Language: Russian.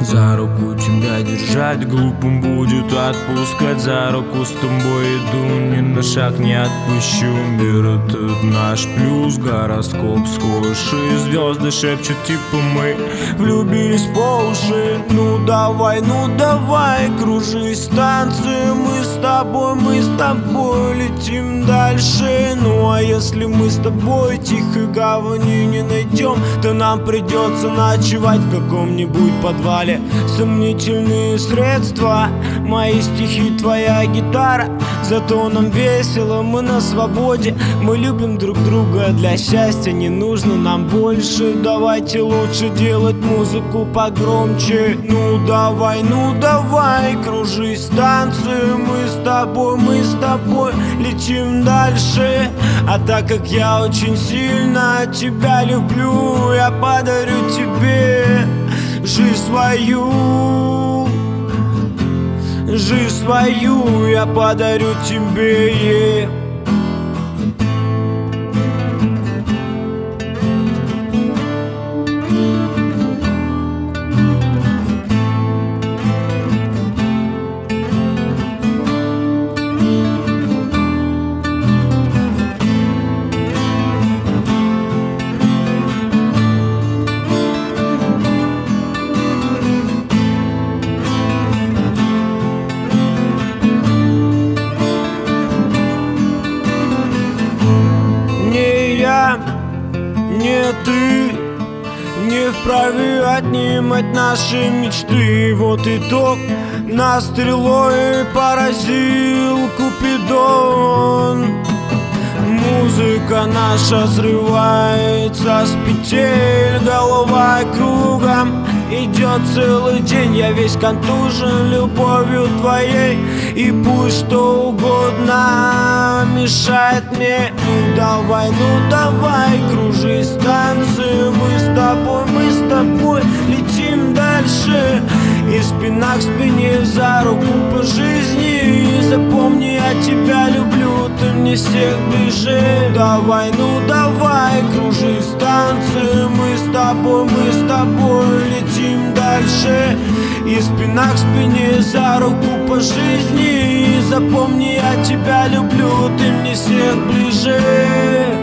За руку тебя держать глупым будет отпускать. За руку с тобой иду, ни на шаг не отпущу. Мир этот наш плюс, гороскоп схожий. Звезды шепчут типа мы влюбились по уши. Ну давай, кружись станции. Мы с тобой летим дальше. Ну а если мы с тобой тихой гавани не найдем, то нам придется ночевать в каком-нибудь подвале. Сомнительные средства, мои стихи, твоя гитара. Зато нам весело, мы на свободе. Мы любим друг друга, для счастья не нужно нам больше. Давайте лучше делать музыку погромче. Ну давай, кружись станцию. Мы с тобой летим дальше. А так как я очень сильно тебя люблю, я подарю тебе жизнь свою, я подарю тебе. Не ты не вправе отнимать наши мечты. Вот итог, нас стрелой поразил Купидон. Музыка наша срывается с петель, голова кругом идет целый день. Я весь контужен любовью твоей, и пусть что угодно мешает мне. Ну давай, кружись станцию. Мы с тобой летим дальше. И спина к спине, за руку по жизни. И запомни, я тебя люблю, ты мне всех ближе. Давай, кружись станцию. Мы с тобой летим дальше. И спина к спине, за руку по жизни. И запомни, я тебя люблю, ты мне всех ближе.